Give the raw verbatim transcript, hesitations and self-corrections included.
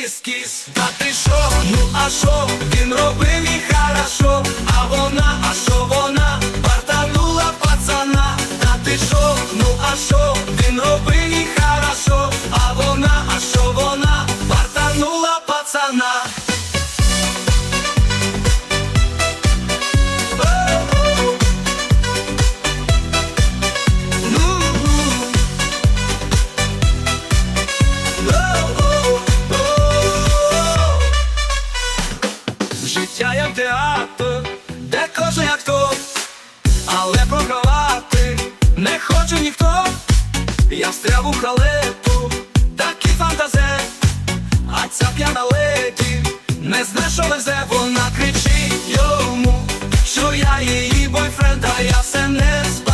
кіс-кіс. Та ти шо, ну а шо, він робив і хорошо. А вона, а шо вона, бартанула пацана. Та ти шо, ну а шо, він робив і хорошо. А вона, а шо вона, бартанула пацана. Життя як театр, де кожен актор, але програвати не хоче ніхто. Я встряв у халепу, такий фантазер, а ця п'яна леді не зна, що везе. Вона кричить йому, що я її бойфренд, а я все не збагаю.